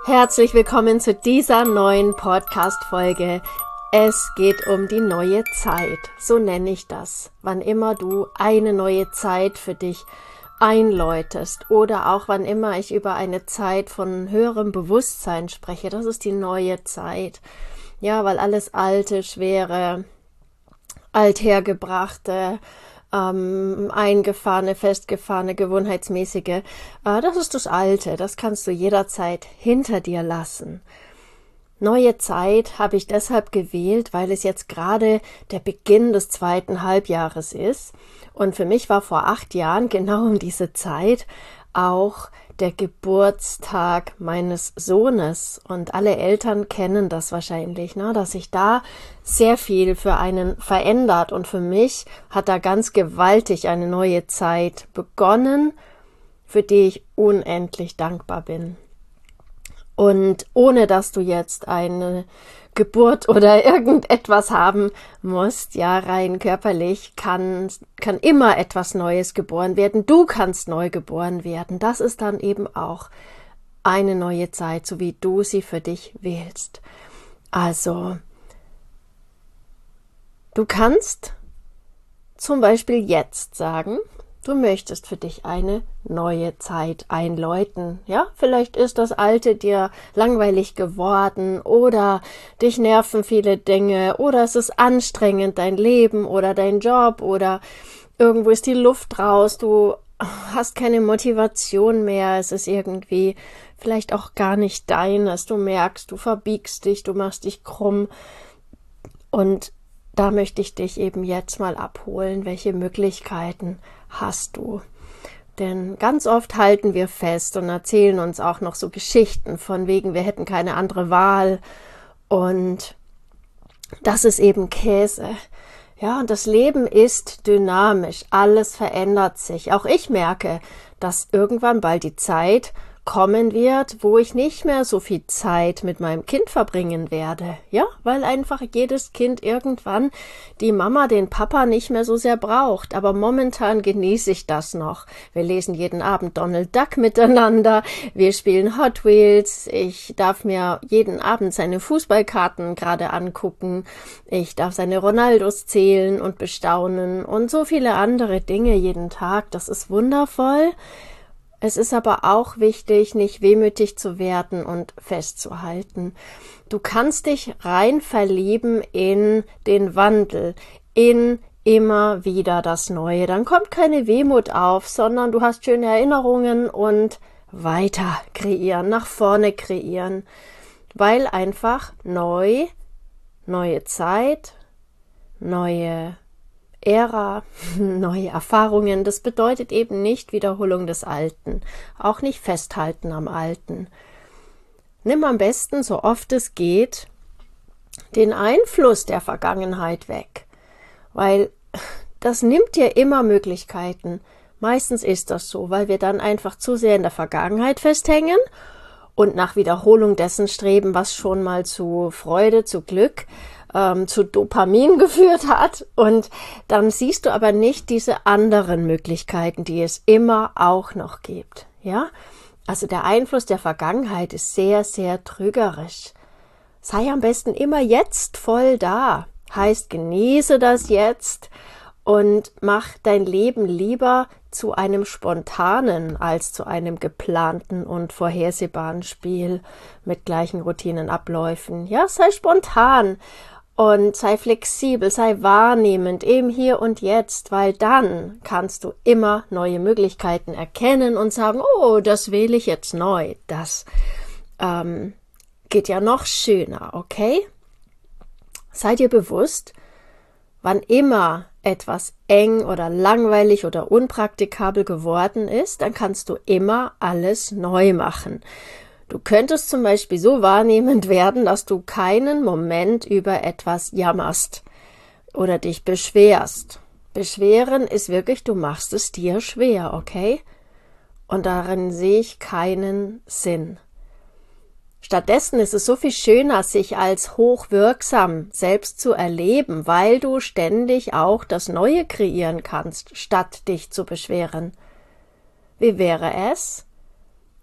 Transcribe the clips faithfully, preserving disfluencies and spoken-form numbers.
Herzlich willkommen zu dieser neuen Podcast-Folge. Es geht um die neue Zeit, so nenne ich das. Wann immer du eine neue Zeit für dich einläutest oder auch wann immer ich über eine Zeit von höherem Bewusstsein spreche, das ist die neue Zeit. Ja, weil alles Alte, Schwere, Althergebrachte, ähm, eingefahrene, festgefahrene, gewohnheitsmäßige, äh, das ist das Alte, das kannst du jederzeit hinter dir lassen. Neue Zeit habe ich deshalb gewählt, weil es jetzt gerade der Beginn des zweiten Halbjahres ist. Und für mich war vor acht Jahren genau um diese Zeit auch der Geburtstag meines Sohnes. Und alle Eltern kennen das wahrscheinlich, ne, dass sich da sehr viel für einen verändert. Und für mich hat da ganz gewaltig eine neue Zeit begonnen, für die ich unendlich dankbar bin. Und ohne dass du jetzt eine Geburt oder irgendetwas haben musst, ja, rein körperlich, kann, kann immer etwas Neues geboren werden. Du kannst neu geboren werden. Das ist dann eben auch eine neue Zeit, so wie du sie für dich wählst. Also, du kannst zum Beispiel jetzt sagen, du möchtest für dich eine neue Zeit einläuten. Ja, vielleicht ist das Alte dir langweilig geworden oder dich nerven viele Dinge oder es ist anstrengend, dein Leben oder dein Job oder irgendwo ist die Luft raus, du hast keine Motivation mehr, es ist irgendwie vielleicht auch gar nicht deines, du merkst, du verbiegst dich, du machst dich krumm und da möchte ich dich eben jetzt mal abholen, welche Möglichkeiten hast du. Denn ganz oft halten wir fest und erzählen uns auch noch so Geschichten von wegen, wir hätten keine andere Wahl und das ist eben Käse. Ja, und das Leben ist dynamisch, alles verändert sich. Auch ich merke, dass irgendwann bald die Zeit kommen wird, wo ich nicht mehr so viel Zeit mit meinem Kind verbringen werde, ja, weil einfach jedes Kind irgendwann die Mama, den Papa nicht mehr so sehr braucht, aber momentan genieße ich das noch. Wir lesen jeden Abend Donald Duck miteinander, wir spielen Hot Wheels, ich darf mir jeden Abend seine Fußballkarten gerade angucken, ich darf seine Ronaldos zählen und bestaunen und so viele andere Dinge jeden Tag, das ist wundervoll. Es ist aber auch wichtig, nicht wehmütig zu werden und festzuhalten. Du kannst dich rein verlieben in den Wandel, in immer wieder das Neue. Dann kommt keine Wehmut auf, sondern du hast schöne Erinnerungen und weiter kreieren, nach vorne kreieren, weil einfach neu, neue Zeit, neue Ära, neue Erfahrungen, das bedeutet eben nicht Wiederholung des Alten, auch nicht Festhalten am Alten. Nimm am besten, so oft es geht, den Einfluss der Vergangenheit weg, weil das nimmt dir immer Möglichkeiten. Meistens ist das so, weil wir dann einfach zu sehr in der Vergangenheit festhängen und nach Wiederholung dessen streben, was schon mal zu Freude, zu Glück, Ähm, zu Dopamin geführt hat und dann siehst du aber nicht diese anderen Möglichkeiten, die es immer auch noch gibt, ja? Also der Einfluss der Vergangenheit ist sehr, sehr trügerisch. Sei am besten immer jetzt voll da, heißt genieße das jetzt und mach dein Leben lieber zu einem spontanen als zu einem geplanten und vorhersehbaren Spiel mit gleichen Routinenabläufen. Ja, sei spontan. Und sei flexibel, sei wahrnehmend im Hier und Jetzt, weil dann kannst du immer neue Möglichkeiten erkennen und sagen, oh, das wähle ich jetzt neu. Das ähm, geht ja noch schöner, okay? Sei dir bewusst, wann immer etwas eng oder langweilig oder unpraktikabel geworden ist, dann kannst du immer alles neu machen. Du könntest zum Beispiel so wahrnehmend werden, dass du keinen Moment über etwas jammerst oder dich beschwerst. Beschweren ist wirklich, du machst es dir schwer, okay? Und darin sehe ich keinen Sinn. Stattdessen ist es so viel schöner, sich als hochwirksam selbst zu erleben, weil du ständig auch das Neue kreieren kannst, statt dich zu beschweren. Wie wäre es,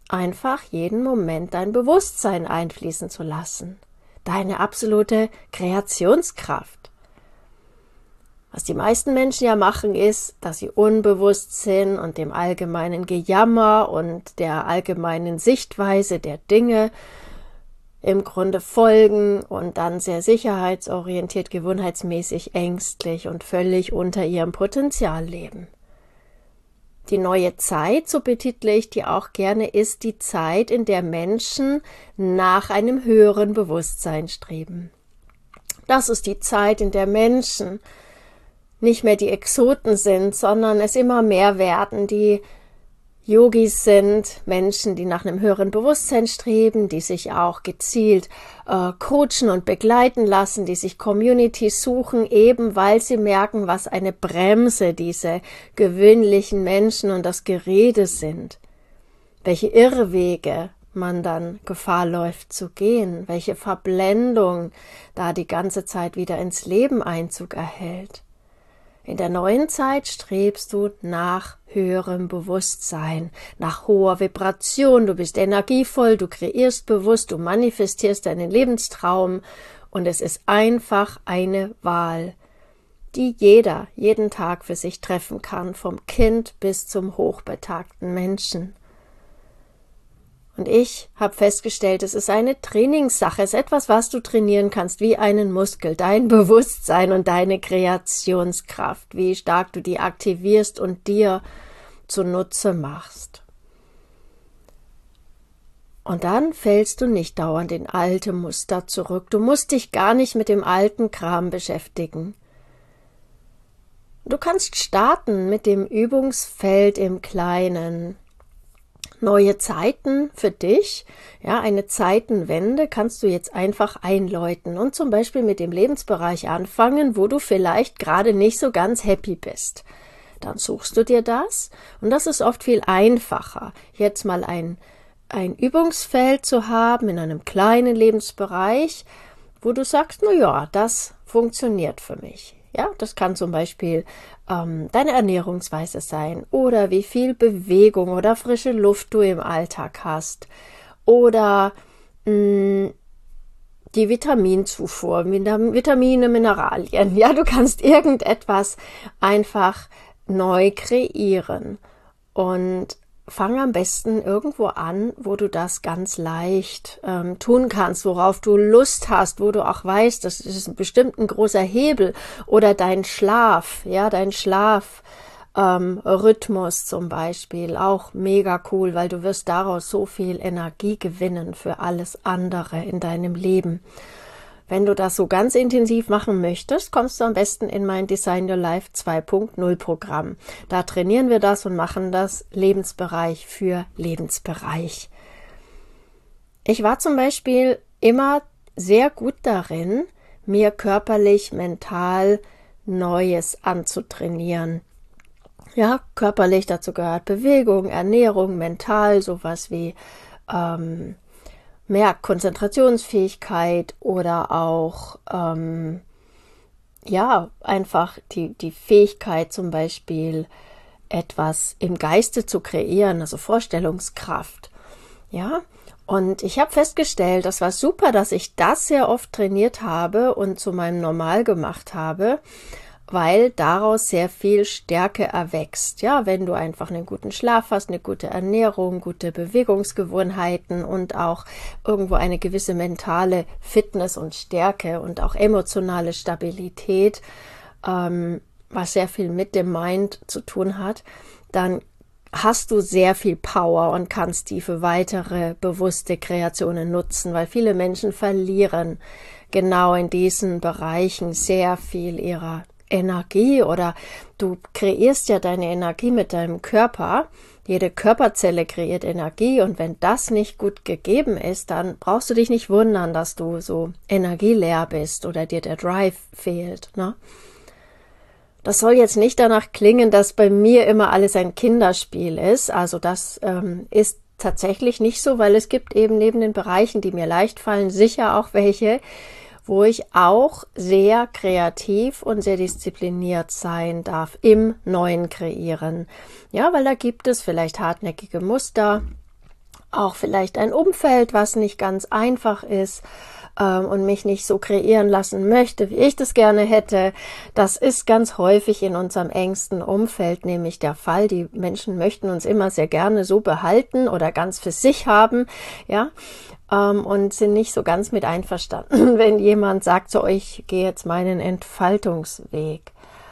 einfach jeden Moment dein Bewusstsein einfließen zu lassen. Deine absolute Kreationskraft. Was die meisten Menschen ja machen, ist, dass sie unbewusst sind und dem allgemeinen Gejammer und der allgemeinen Sichtweise der Dinge im Grunde folgen und dann sehr sicherheitsorientiert, gewohnheitsmäßig, ängstlich und völlig unter ihrem Potenzial leben. Die neue Zeit, so betitle ich die auch gerne, ist die Zeit, in der Menschen nach einem höheren Bewusstsein streben. Das ist die Zeit, in der Menschen nicht mehr die Exoten sind, sondern es immer mehr werden, die Yogis sind, Menschen, die nach einem höheren Bewusstsein streben, die sich auch gezielt äh, coachen und begleiten lassen, die sich Communities suchen, eben weil sie merken, was eine Bremse diese gewöhnlichen Menschen und das Gerede sind. Welche Irrwege man dann Gefahr läuft zu gehen, welche Verblendung da die ganze Zeit wieder ins Leben Einzug erhält. In der neuen Zeit strebst du nach höherem Bewusstsein, nach hoher Vibration, du bist energievoll, du kreierst bewusst, du manifestierst deinen Lebenstraum und es ist einfach eine Wahl, die jeder jeden Tag für sich treffen kann, vom Kind bis zum hochbetagten Menschen. Und ich habe festgestellt, es ist eine Trainingssache, es ist etwas, was du trainieren kannst, wie einen Muskel, dein Bewusstsein und deine Kreationskraft, wie stark du die aktivierst und dir zunutze machst. Und dann fällst du nicht dauernd in alte Muster zurück, du musst dich gar nicht mit dem alten Kram beschäftigen. Du kannst starten mit dem Übungsfeld im Kleinen. Neue Zeiten für dich, ja, eine Zeitenwende kannst du jetzt einfach einläuten und zum Beispiel mit dem Lebensbereich anfangen, wo du vielleicht gerade nicht so ganz happy bist. Dann suchst du dir das und das ist oft viel einfacher, jetzt mal ein, ein Übungsfeld zu haben in einem kleinen Lebensbereich, wo du sagst, na ja, das funktioniert für mich. Ja, das kann zum Beispiel ähm, deine Ernährungsweise sein oder wie viel Bewegung oder frische Luft du im Alltag hast oder mh, die Vitaminzufuhr, Vitamine, Mineralien. Ja, du kannst irgendetwas einfach neu kreieren und fang am besten irgendwo an, wo du das ganz leicht ähm, tun kannst, worauf du Lust hast, wo du auch weißt, das ist bestimmt ein großer Hebel oder dein Schlaf, ja, dein Schlaf, ähm, Rhythmus zum Beispiel, auch mega cool, weil du wirst daraus so viel Energie gewinnen für alles andere in deinem Leben. Wenn du das so ganz intensiv machen möchtest, kommst du am besten in mein Design Your Life zwei Punkt null Programm. Da trainieren wir das und machen das Lebensbereich für Lebensbereich. Ich war zum Beispiel immer sehr gut darin, mir körperlich, mental Neues anzutrainieren. Ja, körperlich, dazu gehört Bewegung, Ernährung, mental, sowas wie ähm, mehr Konzentrationsfähigkeit oder auch ähm, ja einfach die die Fähigkeit zum Beispiel etwas im Geiste zu kreieren, also Vorstellungskraft, ja. Und ich habe festgestellt, das war super, dass ich das sehr oft trainiert habe und zu meinem Normal gemacht habe, weil daraus sehr viel Stärke erwächst. Ja, wenn du einfach einen guten Schlaf hast, eine gute Ernährung, gute Bewegungsgewohnheiten und auch irgendwo eine gewisse mentale Fitness und Stärke und auch emotionale Stabilität, ähm, was sehr viel mit dem Mind zu tun hat, dann hast du sehr viel Power und kannst die für weitere bewusste Kreationen nutzen, weil viele Menschen verlieren genau in diesen Bereichen sehr viel ihrer Energie oder du kreierst ja deine Energie mit deinem Körper. Jede Körperzelle kreiert Energie und wenn das nicht gut gegeben ist, dann brauchst du dich nicht wundern, dass du so energieleer bist oder dir der Drive fehlt, ne? Das soll jetzt nicht danach klingen, dass bei mir immer alles ein Kinderspiel ist. Also das ähm, ist tatsächlich nicht so, weil es gibt eben neben den Bereichen, die mir leicht fallen, sicher auch welche, wo ich auch sehr kreativ und sehr diszipliniert sein darf im neuen Kreieren. Ja, weil da gibt es vielleicht hartnäckige Muster, auch vielleicht ein Umfeld, was nicht ganz einfach ist ähm, und mich nicht so kreieren lassen möchte, wie ich das gerne hätte. Das ist ganz häufig in unserem engsten Umfeld nämlich der Fall. Die Menschen möchten uns immer sehr gerne so behalten oder ganz für sich haben, ja, ähm, und sind nicht so ganz mit einverstanden, wenn jemand sagt, so, ich gehe jetzt meinen Entfaltungsweg.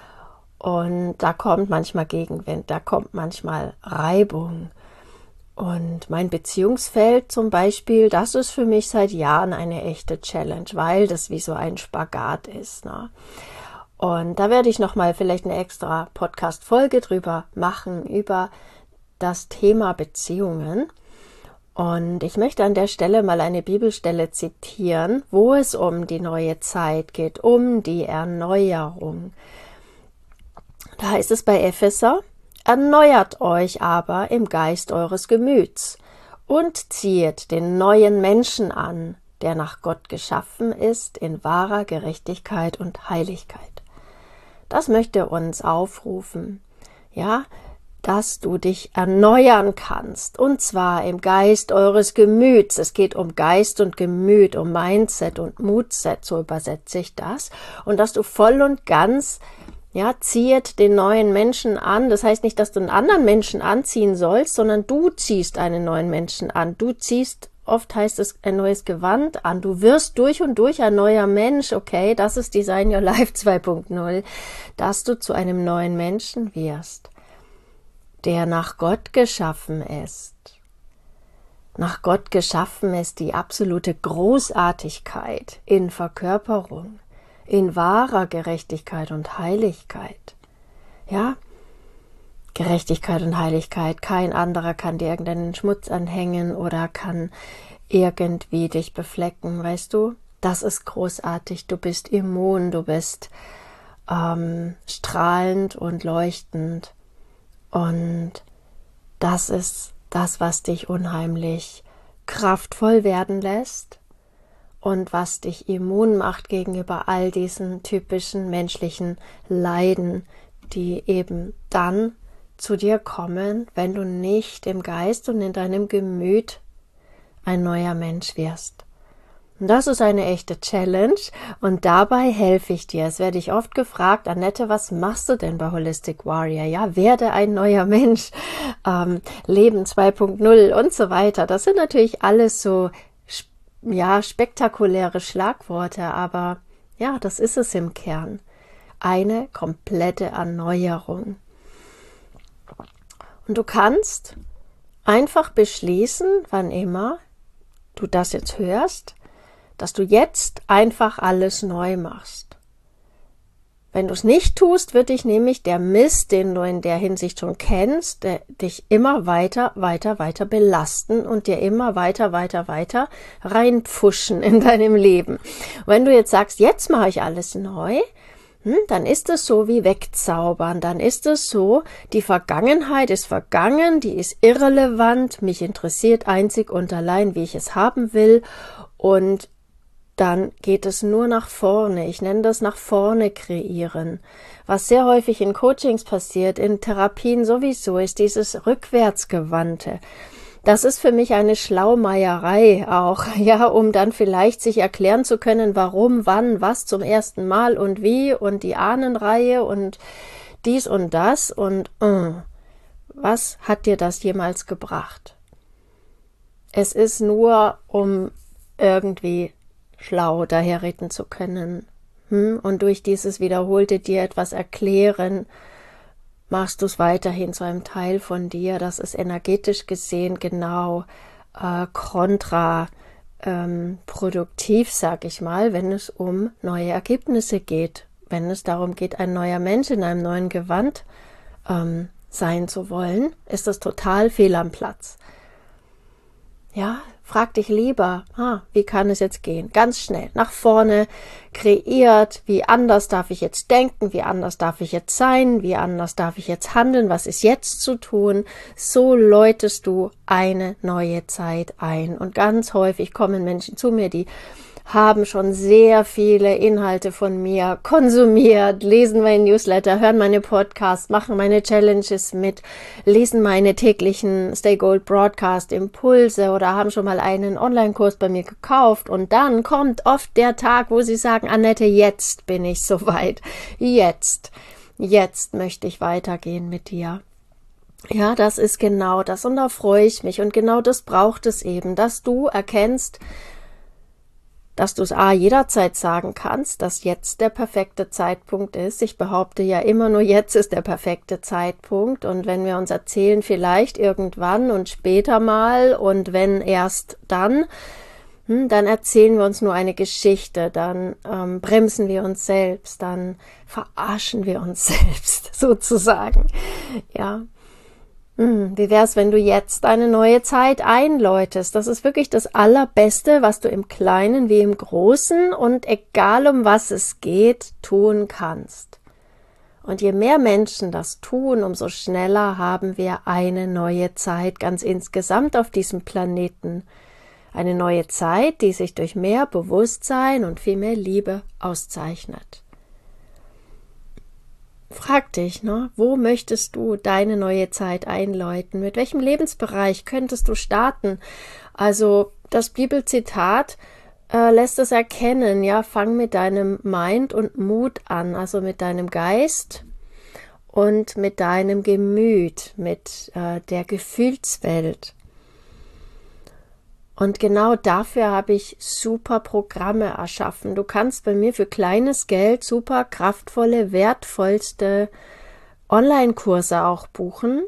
Und da kommt manchmal Gegenwind, da kommt manchmal Reibung. Und mein Beziehungsfeld zum Beispiel, das ist für mich seit Jahren eine echte Challenge, weil das wie so ein Spagat ist, ne? Und da werde ich nochmal vielleicht eine extra Podcast-Folge drüber machen, über das Thema Beziehungen. Und ich möchte an der Stelle mal eine Bibelstelle zitieren, wo es um die neue Zeit geht, um die Erneuerung. Da heißt es bei Epheser: Erneuert euch aber im Geist eures Gemüts und ziehet den neuen Menschen an, der nach Gott geschaffen ist in wahrer Gerechtigkeit und Heiligkeit. Das möchte uns aufrufen, ja, dass du dich erneuern kannst, und zwar im Geist eures Gemüts. Es geht um Geist und Gemüt, um Mindset und Moodset, so übersetze ich das, und dass du voll und ganz Ja, zieht den neuen Menschen an. Das heißt nicht, dass du einen anderen Menschen anziehen sollst, sondern du ziehst einen neuen Menschen an. Du ziehst, oft heißt es, ein neues Gewand an. Du wirst durch und durch ein neuer Mensch, okay? Das ist Design Your Life zwei Punkt null, dass du zu einem neuen Menschen wirst, der nach Gott geschaffen ist. Nach Gott geschaffen ist die absolute Großartigkeit in Verkörperung, in wahrer Gerechtigkeit und Heiligkeit. Ja, Gerechtigkeit und Heiligkeit. Kein anderer kann dir irgendeinen Schmutz anhängen oder kann irgendwie dich beflecken, weißt du? Das ist großartig. Du bist immun, du bist ähm, strahlend und leuchtend. Und das ist das, was dich unheimlich kraftvoll werden lässt. Und was dich immun macht gegenüber all diesen typischen menschlichen Leiden, die eben dann zu dir kommen, wenn du nicht im Geist und in deinem Gemüt ein neuer Mensch wirst. Und das ist eine echte Challenge, und dabei helfe ich dir. Es werde ich oft gefragt: Annette, was machst du denn bei Holistic Warrior? Ja, werde ein neuer Mensch, ähm, Leben zwei Punkt null und so weiter. Das sind natürlich alles so ja, spektakuläre Schlagworte, aber ja, das ist es im Kern. Eine komplette Erneuerung. Und du kannst einfach beschließen, wann immer du das jetzt hörst, dass du jetzt einfach alles neu machst. Wenn du es nicht tust, wird dich nämlich der Mist, den du in der Hinsicht schon kennst, der, dich immer weiter, weiter, weiter belasten und dir immer weiter, weiter, weiter reinpfuschen in deinem Leben. Und wenn du jetzt sagst, jetzt mache ich alles neu, hm, dann ist es so wie wegzaubern. Dann ist es so, die Vergangenheit ist vergangen, die ist irrelevant, mich interessiert einzig und allein, wie ich es haben will, und dann geht es nur nach vorne. Ich nenne das nach vorne kreieren. Was sehr häufig in Coachings passiert, in Therapien sowieso, ist dieses Rückwärtsgewandte. Das ist für mich eine Schlaumeierei auch, ja, um dann vielleicht sich erklären zu können, warum, wann, was zum ersten Mal und wie und die Ahnenreihe und dies und das und äh, was hat dir das jemals gebracht? Es ist nur, um irgendwie schlau daherreden zu können. Hm? Und durch dieses wiederholte dir etwas erklären, machst du es weiterhin zu einem Teil von dir. Das ist energetisch gesehen genau äh, kontra ähm, produktiv, sag ich mal, wenn es um neue Ergebnisse geht. Wenn es darum geht, ein neuer Mensch in einem neuen Gewand ähm, sein zu wollen, ist das total fehl am Platz. Ja, frag dich lieber, ah, wie kann es jetzt gehen? Ganz schnell, nach vorne, kreiert, wie anders darf ich jetzt denken, wie anders darf ich jetzt sein, wie anders darf ich jetzt handeln, was ist jetzt zu tun? So läutest du eine neue Zeit ein. Und ganz häufig kommen Menschen zu mir, die haben schon sehr viele Inhalte von mir konsumiert, lesen meinen Newsletter, hören meine Podcasts, machen meine Challenges mit, lesen meine täglichen Stay Gold Broadcast Impulse oder haben schon mal einen Online-Kurs bei mir gekauft. Und dann kommt oft der Tag, wo sie sagen, Annette, jetzt bin ich soweit. Jetzt, jetzt möchte ich weitergehen mit dir. Ja, das ist genau das und da freue ich mich und genau das braucht es eben, dass du erkennst, dass du es A, jederzeit sagen kannst, dass jetzt der perfekte Zeitpunkt ist. Ich behaupte ja immer nur, jetzt ist der perfekte Zeitpunkt und wenn wir uns erzählen, vielleicht irgendwann und später mal und wenn erst dann, hm, dann erzählen wir uns nur eine Geschichte, dann ähm, bremsen wir uns selbst, dann verarschen wir uns selbst sozusagen, ja. Wie wär's, wenn du jetzt eine neue Zeit einläutest? Das ist wirklich das Allerbeste, was du im Kleinen wie im Großen und egal um was es geht, tun kannst. Und je mehr Menschen das tun, umso schneller haben wir eine neue Zeit ganz insgesamt auf diesem Planeten. Eine neue Zeit, die sich durch mehr Bewusstsein und viel mehr Liebe auszeichnet. Frag dich, ne, wo möchtest du deine neue Zeit einläuten? Mit welchem Lebensbereich könntest du starten? Also das Bibelzitat äh, lässt es erkennen, ja, fang mit deinem Mind und Mut an, also mit deinem Geist und mit deinem Gemüt, mit äh, der Gefühlswelt. Und genau dafür habe ich super Programme erschaffen. Du kannst bei mir für kleines Geld super kraftvolle, wertvollste Online-Kurse auch buchen,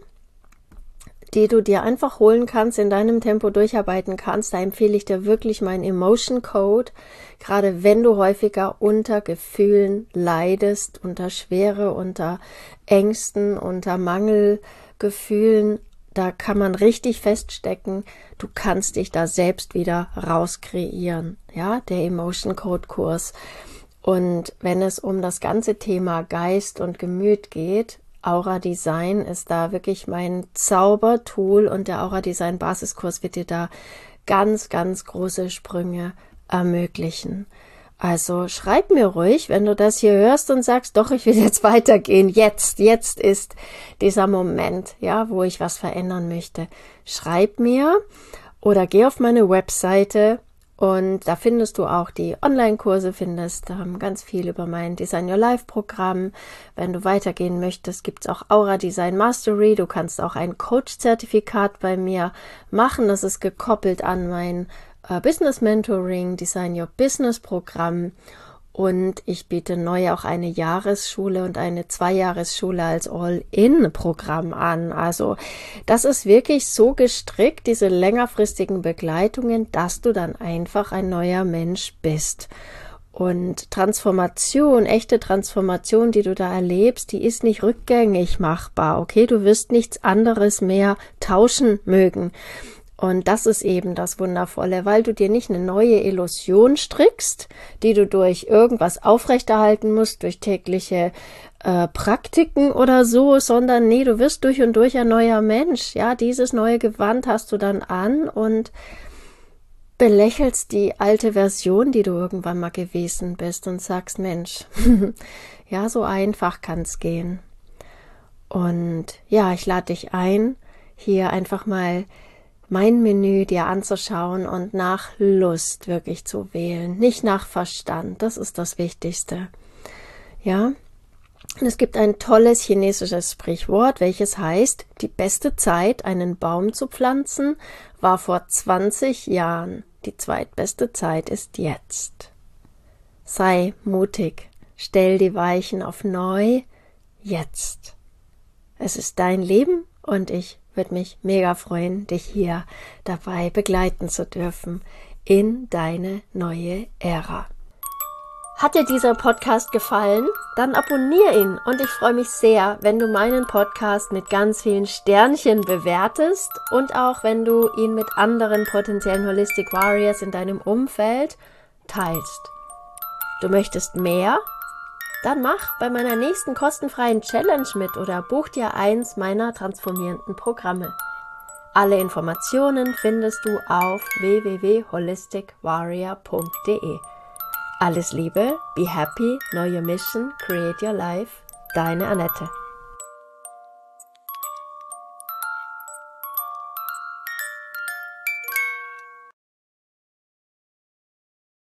die du dir einfach holen kannst, in deinem Tempo durcharbeiten kannst. Da empfehle ich dir wirklich meinen Emotion Code, gerade wenn du häufiger unter Gefühlen leidest, unter Schwere, unter Ängsten, unter Mangelgefühlen. Da kann man richtig feststecken, du kannst dich da selbst wieder rauskreieren, ja, der Emotion Code Kurs. Und wenn es um das ganze Thema Geist und Gemüt geht, Aura Design ist da wirklich mein Zaubertool und der Aura Design Basiskurs wird dir da ganz, ganz große Sprünge ermöglichen. Also schreib mir ruhig, wenn du das hier hörst und sagst, doch, ich will jetzt weitergehen, jetzt, jetzt ist dieser Moment, ja, wo ich was verändern möchte. Schreib mir oder geh auf meine Webseite und da findest du auch die Online-Kurse, findest ähm, ganz viel über mein Design Your Life Programm. Wenn du weitergehen möchtest, gibt's auch Aura Design Mastery. Du kannst auch ein Coach-Zertifikat bei mir machen, das ist gekoppelt an mein Business Mentoring, Design Your Business Programm und ich biete neu auch eine Jahresschule und eine Zweijahresschule als All-In-Programm an. Also das ist wirklich so gestrickt, diese längerfristigen Begleitungen, dass du dann einfach ein neuer Mensch bist. Und Transformation, echte Transformation, die du da erlebst, die ist nicht rückgängig machbar, okay? Du wirst nichts anderes mehr tauschen mögen. Und das ist eben das Wundervolle, weil du dir nicht eine neue Illusion strickst, die du durch irgendwas aufrechterhalten musst, durch tägliche äh, Praktiken oder so, sondern nee, du wirst durch und durch ein neuer Mensch. Ja, dieses neue Gewand hast du dann an und belächelst die alte Version, die du irgendwann mal gewesen bist und sagst, Mensch, ja, so einfach kann's gehen. Und ja, ich lade dich ein, hier einfach mal mein Menü dir anzuschauen und nach Lust wirklich zu wählen, nicht nach Verstand. Das ist das Wichtigste. Ja, und es gibt ein tolles chinesisches Sprichwort, welches heißt, die beste Zeit, einen Baum zu pflanzen, war vor zwanzig Jahren. Die zweitbeste Zeit ist jetzt. Sei mutig, stell die Weichen auf neu, jetzt. Es ist dein Leben und ich würde mich mega freuen, dich hier dabei begleiten zu dürfen in deine neue Ära. Hat dir dieser Podcast gefallen? Dann abonniere ihn und ich freue mich sehr, wenn du meinen Podcast mit ganz vielen Sternchen bewertest und auch wenn du ihn mit anderen potenziellen Holistic Warriors in deinem Umfeld teilst. Du möchtest mehr? Dann mach bei meiner nächsten kostenfreien Challenge mit oder buch dir eins meiner transformierenden Programme. Alle Informationen findest du auf w w w punkt holistic warrior punkt d e. Alles Liebe, be happy, know your mission, create your life, deine Annette.